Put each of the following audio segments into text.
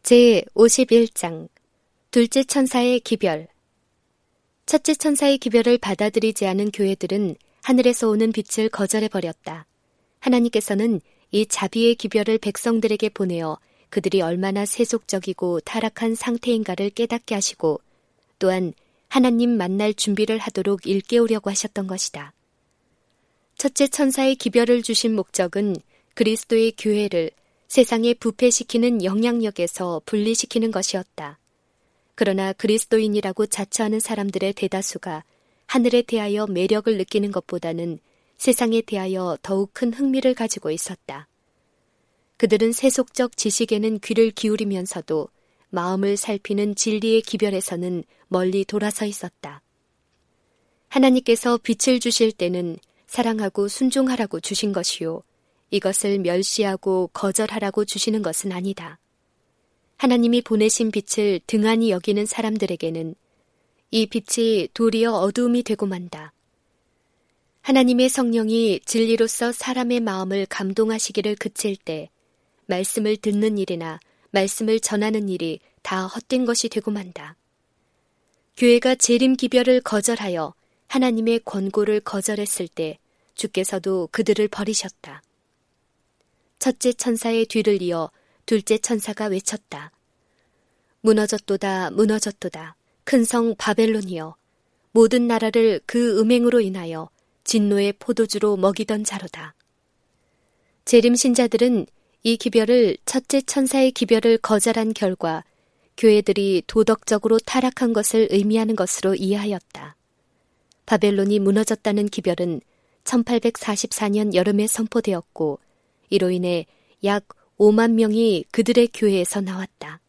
제51장 둘째 천사의 기별. 첫째 천사의 기별을 받아들이지 않은 교회들은 하늘에서 오는 빛을 거절해버렸다. 하나님께서는 이 자비의 기별을 백성들에게 보내어 그들이 얼마나 세속적이고 타락한 상태인가를 깨닫게 하시고 또한 하나님 만날 준비를 하도록 일깨우려고 하셨던 것이다. 첫째 천사의 기별을 주신 목적은 그리스도의 교회를 세상에 부패시키는 영향력에서 분리시키는 것이었다. 그러나 그리스도인이라고 자처하는 사람들의 대다수가 하늘에 대하여 매력을 느끼는 것보다는 세상에 대하여 더욱 큰 흥미를 가지고 있었다. 그들은 세속적 지식에는 귀를 기울이면서도 마음을 살피는 진리의 기별에서는 멀리 돌아서 있었다. 하나님께서 빛을 주실 때는 사랑하고 순종하라고 주신 것이요, 이것을 멸시하고 거절하라고 주시는 것은 아니다. 하나님이 보내신 빛을 등한히 여기는 사람들에게는 이 빛이 도리어 어두움이 되고 만다. 하나님의 성령이 진리로서 사람의 마음을 감동하시기를 그칠 때 말씀을 듣는 일이나 말씀을 전하는 일이 다 헛된 것이 되고 만다. 교회가 재림 기별을 거절하여 하나님의 권고를 거절했을 때 주께서도 그들을 버리셨다. 첫째 천사의 뒤를 이어 둘째 천사가 외쳤다. 무너졌도다, 무너졌도다. 큰 성 바벨론이여, 모든 나라를 그 음행으로 인하여 진노의 포도주로 먹이던 자로다. 재림 신자들은 이 기별을 첫째 천사의 기별을 거절한 결과 교회들이 도덕적으로 타락한 것을 의미하는 것으로 이해하였다. 바벨론이 무너졌다는 기별은 1844년 여름에 선포되었고 이로 인해 약 5만 명이 그들의 교회에서 나왔다.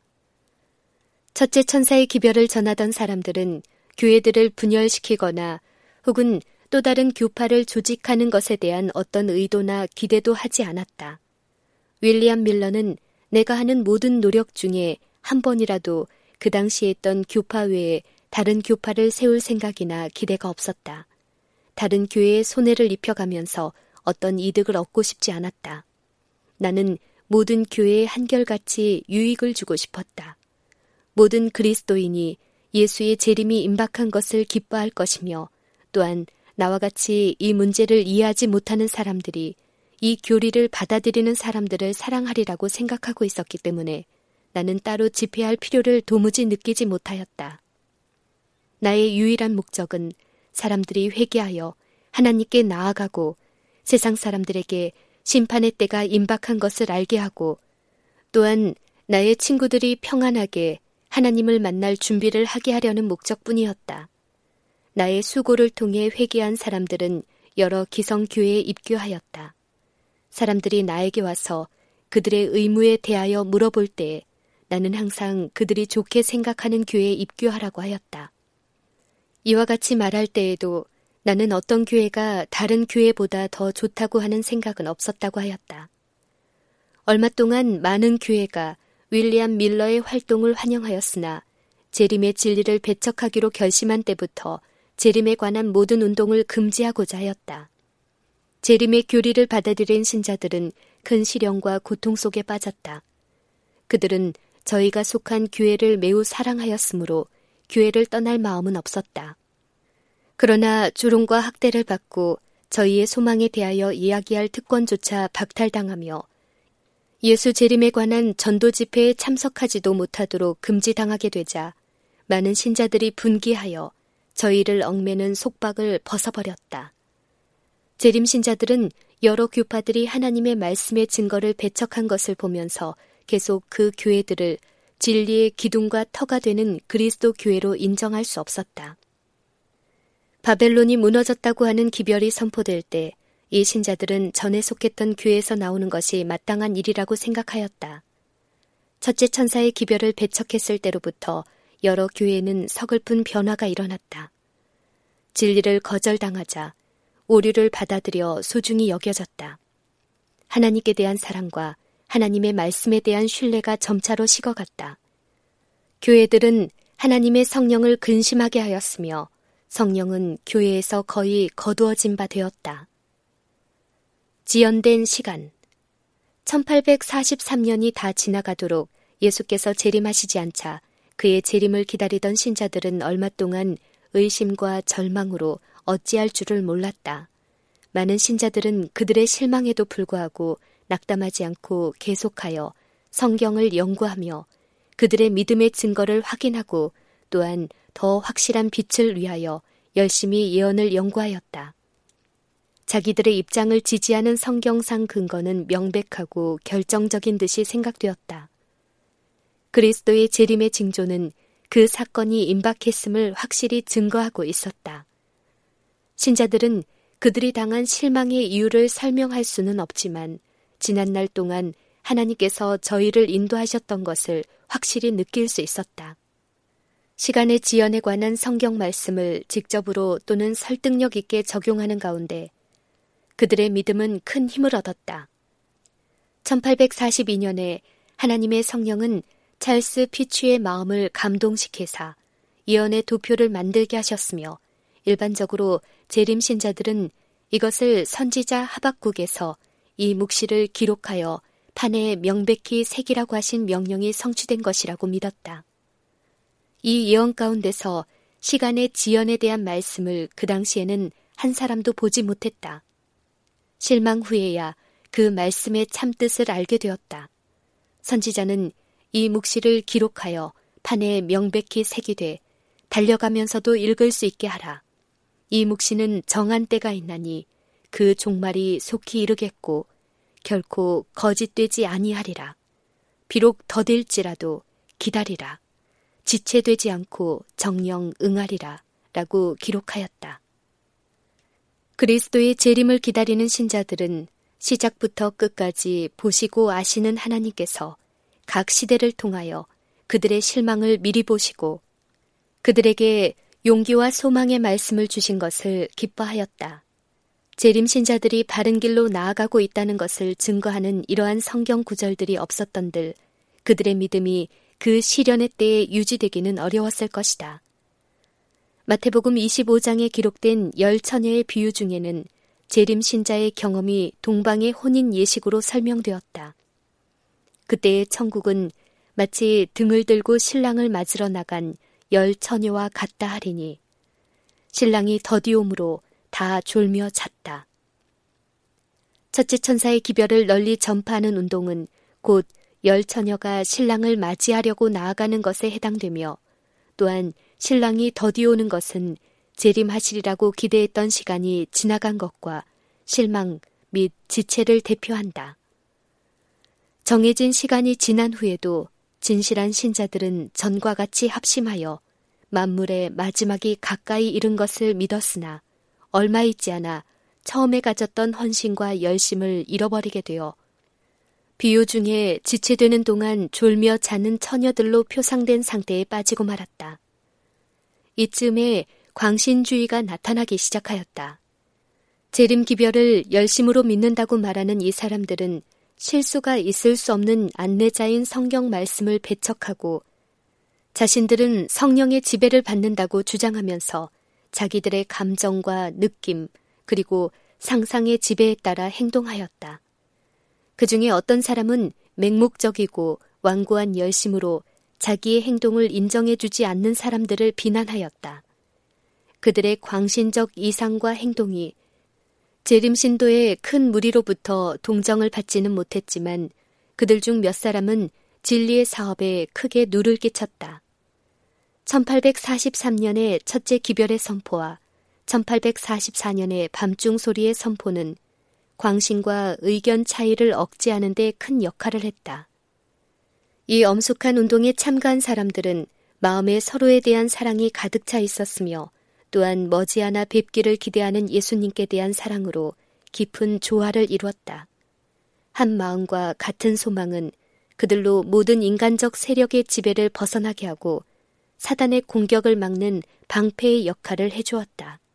첫째 천사의 기별을 전하던 사람들은 교회들을 분열시키거나 혹은 또 다른 교파를 조직하는 것에 대한 어떤 의도나 기대도 하지 않았다. 윌리엄 밀러는 내가 하는 모든 노력 중에 한 번이라도 그 당시에 있던 교파 외에 다른 교파를 세울 생각이나 기대가 없었다. 다른 교회에 손해를 입혀가면서 어떤 이득을 얻고 싶지 않았다. 나는 모든 교회에 한결같이 유익을 주고 싶었다. 모든 그리스도인이 예수의 재림이 임박한 것을 기뻐할 것이며 또한 나와 같이 이 문제를 이해하지 못하는 사람들이 이 교리를 받아들이는 사람들을 사랑하리라고 생각하고 있었기 때문에 나는 따로 집회할 필요를 도무지 느끼지 못하였다. 나의 유일한 목적은 사람들이 회개하여 하나님께 나아가고 세상 사람들에게 심판의 때가 임박한 것을 알게 하고 또한 나의 친구들이 평안하게 하나님을 만날 준비를 하게 하려는 목적뿐이었다. 나의 수고를 통해 회개한 사람들은 여러 기성교회에 입교하였다. 사람들이 나에게 와서 그들의 의무에 대하여 물어볼 때에 나는 항상 그들이 좋게 생각하는 교회에 입교하라고 하였다. 이와 같이 말할 때에도 나는 어떤 교회가 다른 교회보다 더 좋다고 하는 생각은 없었다고 하였다. 얼마 동안 많은 교회가 윌리엄 밀러의 활동을 환영하였으나 재림의 진리를 배척하기로 결심한 때부터 재림에 관한 모든 운동을 금지하고자 하였다. 재림의 교리를 받아들인 신자들은 큰 시련과 고통 속에 빠졌다. 그들은 저희가 속한 교회를 매우 사랑하였으므로 교회를 떠날 마음은 없었다. 그러나 조롱과 학대를 받고 저희의 소망에 대하여 이야기할 특권조차 박탈당하며 예수 재림에 관한 전도 집회에 참석하지도 못하도록 금지당하게 되자 많은 신자들이 분기하여 저희를 얽매는 속박을 벗어버렸다. 재림 신자들은 여러 교파들이 하나님의 말씀의 증거를 배척한 것을 보면서 계속 그 교회들을 진리의 기둥과 터가 되는 그리스도 교회로 인정할 수 없었다. 바벨론이 무너졌다고 하는 기별이 선포될 때 이 신자들은 전에 속했던 교회에서 나오는 것이 마땅한 일이라고 생각하였다. 첫째 천사의 기별을 배척했을 때로부터 여러 교회에는 서글픈 변화가 일어났다. 진리를 거절당하자 오류를 받아들여 소중히 여겨졌다. 하나님께 대한 사랑과 하나님의 말씀에 대한 신뢰가 점차로 식어갔다. 교회들은 하나님의 성령을 근심하게 하였으며 성령은 교회에서 거의 거두어진 바 되었다. 지연된 시간 1843년이 다 지나가도록 예수께서 재림하시지 않자 그의 재림을 기다리던 신자들은 얼마 동안 의심과 절망으로 어찌할 줄을 몰랐다. 많은 신자들은 그들의 실망에도 불구하고 낙담하지 않고 계속하여 성경을 연구하며 그들의 믿음의 증거를 확인하고 또한 더 확실한 빛을 위하여 열심히 예언을 연구하였다. 자기들의 입장을 지지하는 성경상 근거는 명백하고 결정적인 듯이 생각되었다. 그리스도의 재림의 징조는 그 사건이 임박했음을 확실히 증거하고 있었다. 신자들은 그들이 당한 실망의 이유를 설명할 수는 없지만 지난날 동안 하나님께서 저희를 인도하셨던 것을 확실히 느낄 수 있었다. 시간의 지연에 관한 성경 말씀을 직접으로 또는 설득력 있게 적용하는 가운데 그들의 믿음은 큰 힘을 얻었다. 1842년에 하나님의 성령은 찰스 피취의 마음을 감동시키사 예언의 도표를 만들게 하셨으며 일반적으로 재림 신자들은 이것을 선지자 하박국에서 이 묵시를 기록하여 판에 명백히 새기라고 하신 명령이 성취된 것이라고 믿었다. 이 예언 가운데서 시간의 지연에 대한 말씀을 그 당시에는 한 사람도 보지 못했다. 실망 후에야 그 말씀의 참뜻을 알게 되었다. 선지자는 이 묵시를 기록하여 판에 명백히 새기되 달려가면서도 읽을 수 있게 하라. 이 묵시는 정한 때가 있나니 그 종말이 속히 이르겠고 결코 거짓되지 아니하리라. 비록 더딜지라도 기다리라. 지체되지 않고 정령 응하리라 라고 기록하였다. 그리스도의 재림을 기다리는 신자들은 시작부터 끝까지 보시고 아시는 하나님께서 각 시대를 통하여 그들의 실망을 미리 보시고 그들에게 용기와 소망의 말씀을 주신 것을 기뻐하였다. 재림 신자들이 바른 길로 나아가고 있다는 것을 증거하는 이러한 성경 구절들이 없었던들 그들의 믿음이 그 시련의 때에 유지되기는 어려웠을 것이다. 마태복음 25장에 기록된 10처녀의 비유 중에는 재림 신자의 경험이 동방의 혼인 예식으로 설명되었다. 그때의 천국은 마치 등을 들고 신랑을 맞으러 나간 10처녀와 같다 하리니 신랑이 더디옴으로 다 졸며 잤다. 첫째 천사의 기별을 널리 전파하는 운동은 곧 10처녀가 신랑을 맞이하려고 나아가는 것에 해당되며 또한 신랑이 더디오는 것은 재림하시리라고 기대했던 시간이 지나간 것과 실망 및 지체를 대표한다. 정해진 시간이 지난 후에도 진실한 신자들은 전과 같이 합심하여 만물의 마지막이 가까이 이른 것을 믿었으나 얼마 있지 않아 처음에 가졌던 헌신과 열심을 잃어버리게 되어 비유 중에 지체되는 동안 졸며 자는 처녀들로 표상된 상태에 빠지고 말았다. 이쯤에 광신주의가 나타나기 시작하였다. 재림 기별을 열심으로 믿는다고 말하는 이 사람들은 실수가 있을 수 없는 안내자인 성경 말씀을 배척하고 자신들은 성령의 지배를 받는다고 주장하면서 자기들의 감정과 느낌 그리고 상상의 지배에 따라 행동하였다. 그 중에 어떤 사람은 맹목적이고 완고한 열심으로 자기의 행동을 인정해주지 않는 사람들을 비난하였다. 그들의 광신적 이상과 행동이 재림신도의 큰 무리로부터 동정을 받지는 못했지만 그들 중 몇 사람은 진리의 사업에 크게 누를 끼쳤다. 1843년의 첫째 기별의 선포와 1844년의 밤중 소리의 선포는 광신과 의견 차이를 억제하는 데 큰 역할을 했다. 이 엄숙한 운동에 참가한 사람들은 마음에 서로에 대한 사랑이 가득 차 있었으며 또한 머지않아 뵙기를 기대하는 예수님께 대한 사랑으로 깊은 조화를 이루었다. 한 마음과 같은 소망은 그들로 모든 인간적 세력의 지배를 벗어나게 하고 사단의 공격을 막는 방패의 역할을 해주었다.